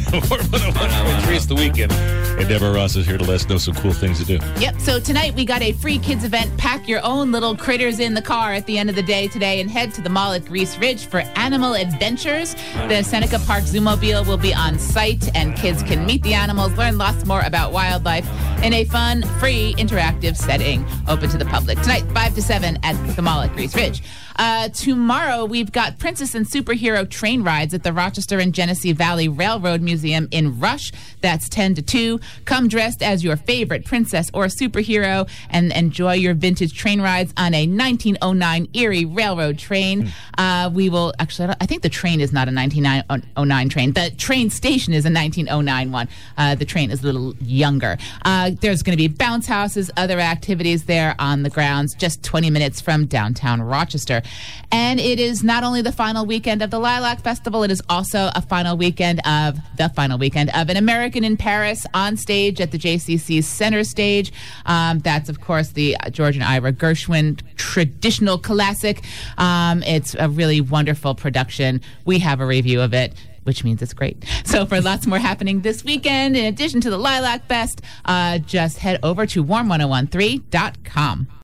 Warm 101.3. It's the weekend. And Deborah Ross is here to let us know some cool things to do. Yep. So tonight we got a free kids event. Pack your own little critters in the car at the end of the day today and head to the mall at Grease Ridge for animal adventures. The Seneca Park Zoomobile will be on site and kids can meet the animals, learn lots more about wildlife in a fun, free, interactive setting open to the public. Tonight, 5 to 7 at the mall at Grease Ridge. Tomorrow, we've got Princess and Superhero train rides at the Rochester and Genesee Valley Railroad Museum in Rush. That's 10 to 2. Come dressed as your favorite princess or superhero and enjoy your vintage train rides on a 1909 Erie Railroad train. We will, actually, I think the train is not a 1909 train. The train station is a 1909 one. The train is a little younger. There's going to be bounce houses, other activities there on the grounds, just 20 minutes from downtown Rochester. And it is not only the final weekend of the Lilac Festival, it is also a final weekend of An American in Paris on stage at the JCC Center Stage. That's, of course, the George and Ira Gershwin traditional classic. It's a really wonderful production. We have a review of it, which means it's great. So for lots more happening this weekend, in addition to the Lilac Fest, just head over to warm1013.com.